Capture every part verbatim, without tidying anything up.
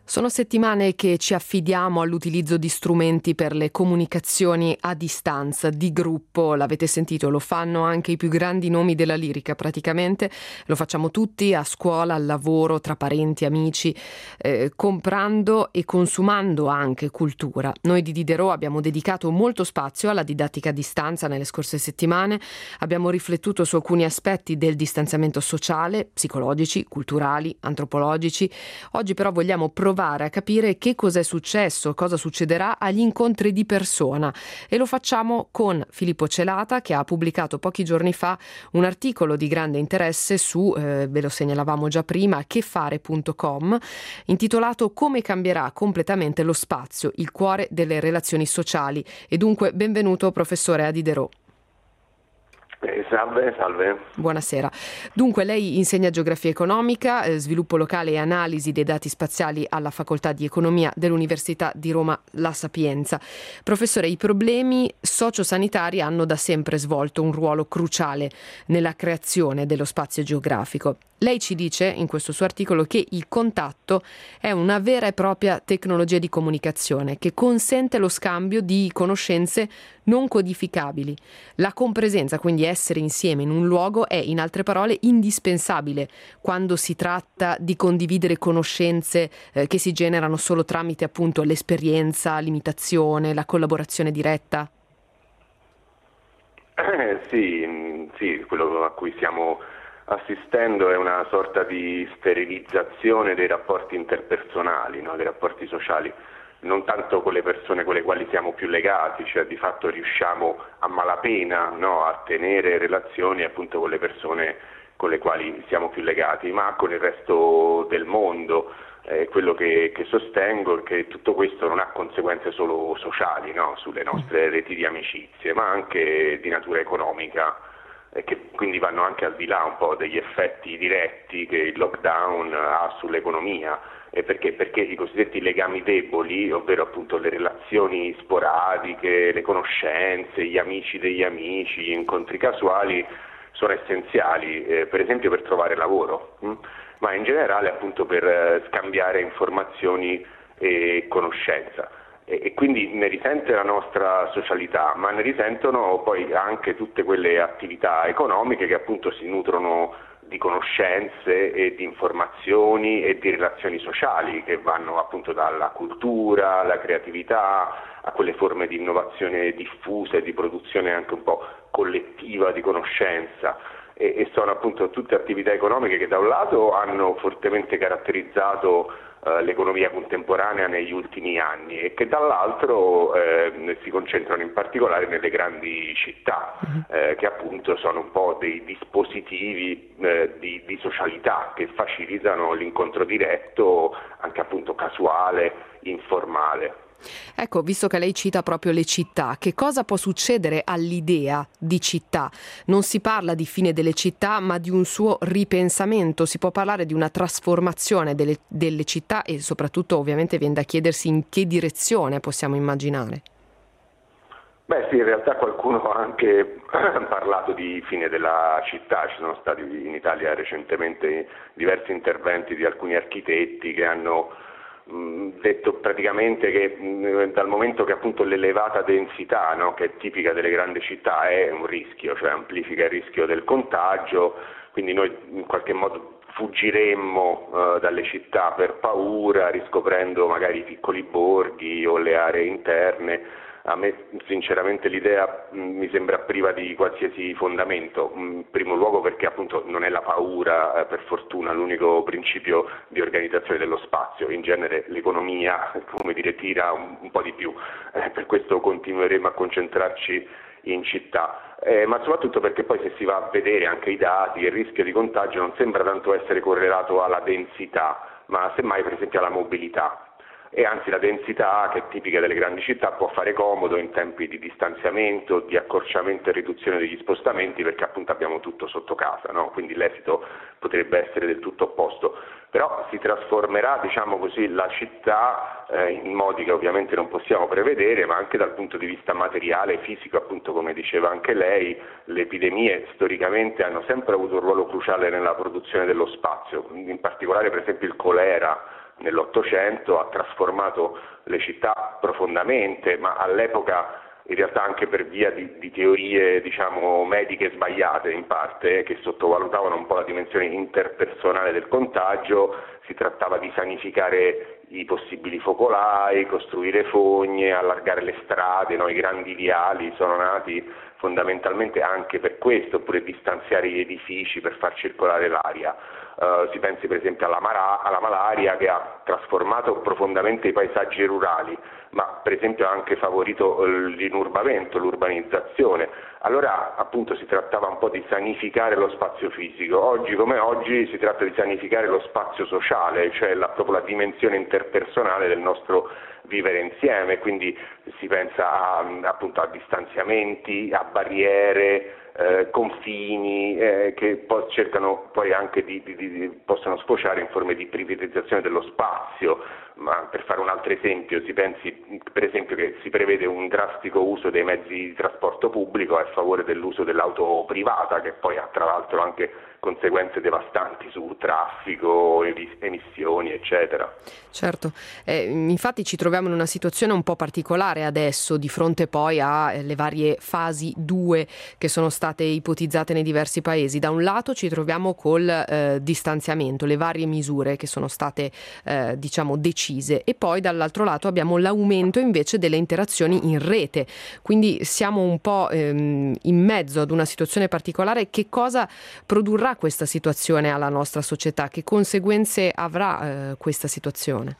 Sono settimane che ci affidiamo all'utilizzo di strumenti per le comunicazioni a distanza, di gruppo, l'avete sentito, lo fanno anche i più grandi nomi della lirica praticamente, lo facciamo tutti a scuola, al lavoro, tra parenti, amici, eh, comprando e consumando anche cultura. Noi di Diderot abbiamo dedicato molto spazio alla didattica a distanza nelle scorse settimane, abbiamo riflettuto su alcuni aspetti del distanziamento sociale, psicologici, culturali, antropologici. Oggi però vogliamo provare a capire che cos'è successo, cosa succederà agli incontri di persona e lo facciamo con Filippo Celata, che ha pubblicato pochi giorni fa un articolo di grande interesse su, eh, ve lo segnalavamo già prima, chefare punto com, intitolato Come cambierà completamente lo spazio, il cuore delle relazioni sociali. E dunque benvenuto professore a Diderot. Eh, salve, salve. Buonasera. Dunque lei insegna geografia economica, eh, sviluppo locale e analisi dei dati spaziali alla Facoltà di Economia dell'Università di Roma La Sapienza. Professore, i problemi sociosanitari hanno da sempre svolto un ruolo cruciale nella creazione dello spazio geografico. Lei ci dice in questo suo articolo che il contatto è una vera e propria tecnologia di comunicazione che consente lo scambio di conoscenze non codificabili. La compresenza, quindi essere insieme in un luogo, è in altre parole indispensabile quando si tratta di condividere conoscenze eh, che si generano solo tramite appunto l'esperienza, l'imitazione, la collaborazione diretta. Eh, sì, sì, quello a cui siamo assistendo è una sorta di sterilizzazione dei rapporti interpersonali, no? Dei rapporti sociali, non tanto con le persone con le quali siamo più legati, cioè di fatto riusciamo a malapena, no? a tenere relazioni appunto con le persone con le quali siamo più legati, ma con il resto del mondo. Eh, quello che, che sostengo è che tutto questo non ha conseguenze solo sociali, no? sulle nostre reti di amicizie, ma anche di natura economica, e che quindi vanno anche al di là un po' degli effetti diretti che il lockdown ha sull'economia. E perché? Perché i cosiddetti legami deboli, ovvero appunto le relazioni sporadiche, le conoscenze, gli amici degli amici, gli incontri casuali, sono essenziali, eh, per esempio per trovare lavoro, hm? ma in generale appunto per eh, scambiare informazioni e conoscenza. E quindi ne risente la nostra socialità, ma ne risentono poi anche tutte quelle attività economiche che appunto si nutrono di conoscenze e di informazioni e di relazioni sociali che vanno appunto dalla cultura, alla creatività, a quelle forme di innovazione diffuse, di produzione anche un po' collettiva di conoscenza. E, e sono appunto tutte attività economiche che da un lato hanno fortemente caratterizzato eh, l'economia contemporanea negli ultimi anni e che dall'altro eh, si concentrano in particolare nelle grandi città, eh, che appunto sono un po' dei dispositivi eh, di, di socialità che facilitano l'incontro diretto, anche appunto casuale, informale. Ecco, visto che lei cita proprio le città, che cosa può succedere all'idea di città? Non si parla di fine delle città, ma di un suo ripensamento. Si può parlare di una trasformazione delle, delle città e soprattutto ovviamente viene da chiedersi in che direzione possiamo immaginare. Beh sì, in realtà qualcuno ha anche parlato di fine della città, ci sono stati in Italia recentemente diversi interventi di alcuni architetti che hanno detto praticamente che mh, dal momento che appunto l'elevata densità, no, che è tipica delle grandi città, è un rischio, cioè amplifica il rischio del contagio, quindi noi in qualche modo fuggiremmo uh, dalle città per paura, riscoprendo magari i piccoli borghi o le aree interne. A me sinceramente l'idea mh, mi sembra priva di qualsiasi fondamento, in primo luogo perché appunto non è la paura, eh, per fortuna, l'unico principio di organizzazione dello spazio. In genere l'economia, come dire, tira un, un po' di più, eh, per questo continueremo a concentrarci in città, eh, ma soprattutto perché poi se si va a vedere anche i dati, il rischio di contagio non sembra tanto essere correlato alla densità, ma semmai per esempio alla mobilità. E anzi la densità, che è tipica delle grandi città, può fare comodo in tempi di distanziamento, di accorciamento e riduzione degli spostamenti, perché appunto abbiamo tutto sotto casa, no? Quindi l'esito potrebbe essere del tutto opposto. Però si trasformerà, diciamo così, la città eh, in modi che ovviamente non possiamo prevedere, ma anche dal punto di vista materiale, fisico, appunto come diceva anche lei, le epidemie storicamente hanno sempre avuto un ruolo cruciale nella produzione dello spazio, in particolare per esempio il colera nell'Ottocento, ha trasformato le città profondamente, ma all'epoca in realtà anche per via di, di teorie, diciamo, mediche sbagliate in parte, che sottovalutavano un po' la dimensione interpersonale del contagio. Si trattava di sanificare i possibili focolai, costruire fogne, allargare le strade, no? I grandi viali sono nati fondamentalmente anche per questo, oppure distanziare gli edifici per far circolare l'aria. Uh, si pensi per esempio alla, mara- alla malaria, che ha trasformato profondamente i paesaggi rurali, ma per esempio ha anche favorito l'inurbamento, l'urbanizzazione. Allora appunto si trattava un po' di sanificare lo spazio fisico. Oggi come oggi si tratta di sanificare lo spazio sociale, cioè la, proprio la dimensione interpersonale del nostro vivere insieme, quindi si pensa a, appunto a distanziamenti, a barriere, eh, confini eh, che poi cercano poi anche di, di, di possono sfociare in forme di privatizzazione dello spazio. Ma per fare un altro esempio, si pensi per esempio che si prevede un drastico uso dei mezzi di trasporto pubblico a favore dell'uso dell'auto privata, che poi ha tra l'altro anche conseguenze devastanti su traffico, emissioni, eccetera. Certo, eh, infatti ci troviamo in una situazione un po' particolare adesso, di fronte poi alle varie fasi due che sono state ipotizzate nei diversi paesi. Da un lato ci troviamo col eh, distanziamento, le varie misure che sono state eh, diciamo decise, e poi dall'altro lato abbiamo l'aumento invece delle interazioni in rete, quindi siamo un po' ehm, in mezzo ad una situazione particolare. Che cosa produrrà questa situazione alla nostra società? Che conseguenze avrà eh, questa situazione?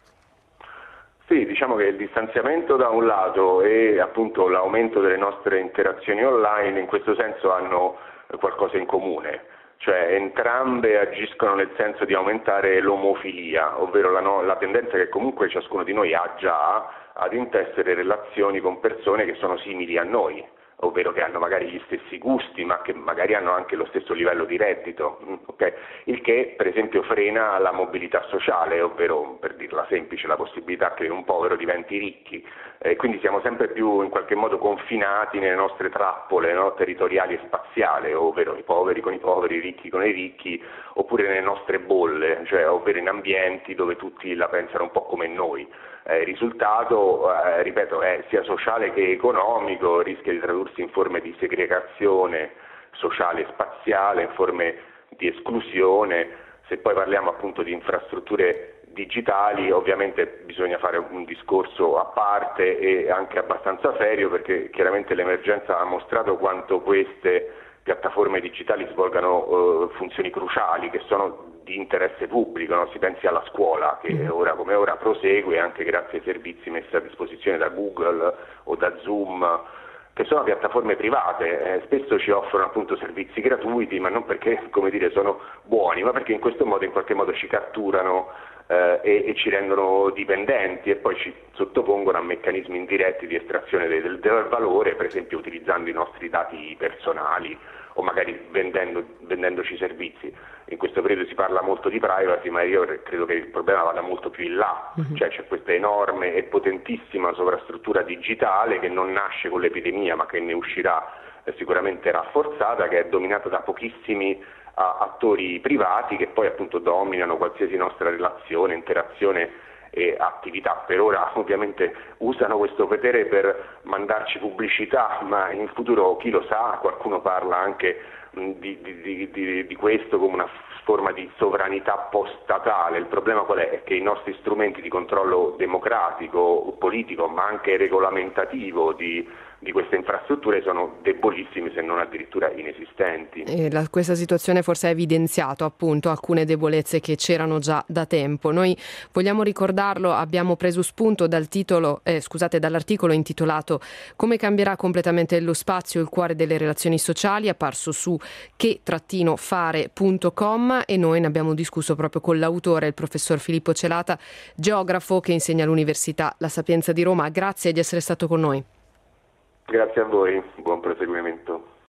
Sì, diciamo che il distanziamento da un lato e appunto l'aumento delle nostre interazioni online in questo senso hanno qualcosa in comune, cioè entrambe agiscono nel senso di aumentare l'omofilia, ovvero la, no, la tendenza che comunque ciascuno di noi ha già ad intessere relazioni con persone che sono simili a noi, ovvero che hanno magari gli stessi gusti, ma che magari hanno anche lo stesso livello di reddito, okay? Il che per esempio frena la mobilità sociale, ovvero, per dirla semplice, la possibilità che un povero diventi ricchi, e quindi siamo sempre più in qualche modo confinati nelle nostre trappole, no? territoriali e spaziali, ovvero i poveri con i poveri, i ricchi con i ricchi, oppure nelle nostre bolle, cioè ovvero in ambienti dove tutti la pensano un po' come noi. Eh, il risultato, eh, ripeto, è sia sociale che economico, rischia di tradursi in forme di segregazione sociale e spaziale, in forme di esclusione. Se poi parliamo appunto di infrastrutture digitali, ovviamente bisogna fare un discorso a parte e anche abbastanza serio, perché chiaramente l'emergenza ha mostrato quanto queste piattaforme digitali svolgano uh, funzioni cruciali che sono di interesse pubblico, no? Si pensi alla scuola che ora come ora prosegue anche grazie ai servizi messi a disposizione da Google o da Zoom, che sono piattaforme private, eh, spesso ci offrono appunto servizi gratuiti, ma non perché, come dire, sono buoni, ma perché in questo modo in qualche modo ci catturano eh, e, e ci rendono dipendenti e poi ci sottopongono a meccanismi indiretti di estrazione del, del valore, per esempio utilizzando i nostri dati personali o magari vendendo, vendendoci servizi. In questo periodo si parla molto di privacy, ma io credo che il problema vada molto più in là, uh-huh. Cioè c'è questa enorme e potentissima sovrastruttura digitale che non nasce con l'epidemia, ma che ne uscirà eh, sicuramente rafforzata, che è dominata da pochissimi a, attori privati che poi appunto dominano qualsiasi nostra relazione, interazione e attività. Per ora ovviamente usano questo potere per mandarci pubblicità, ma in futuro chi lo sa, qualcuno parla anche mh, di, di, di, di questo come una forma di sovranità post-statale. Il problema qual è? È che i nostri strumenti di controllo democratico, politico, ma anche regolamentativo di di queste infrastrutture sono debolissime, se non addirittura inesistenti. E la, questa situazione forse ha evidenziato appunto alcune debolezze che c'erano già da tempo. Noi vogliamo ricordarlo, abbiamo preso spunto dal titolo, eh, scusate, dall'articolo intitolato Come cambierà completamente lo spazio il cuore delle relazioni sociali, apparso su che fare punto com, e noi ne abbiamo discusso proprio con l'autore, il professor Filippo Celata, geografo che insegna all'Università La Sapienza di Roma. Grazie di essere stato con noi. Grazie a voi, buon proseguimento.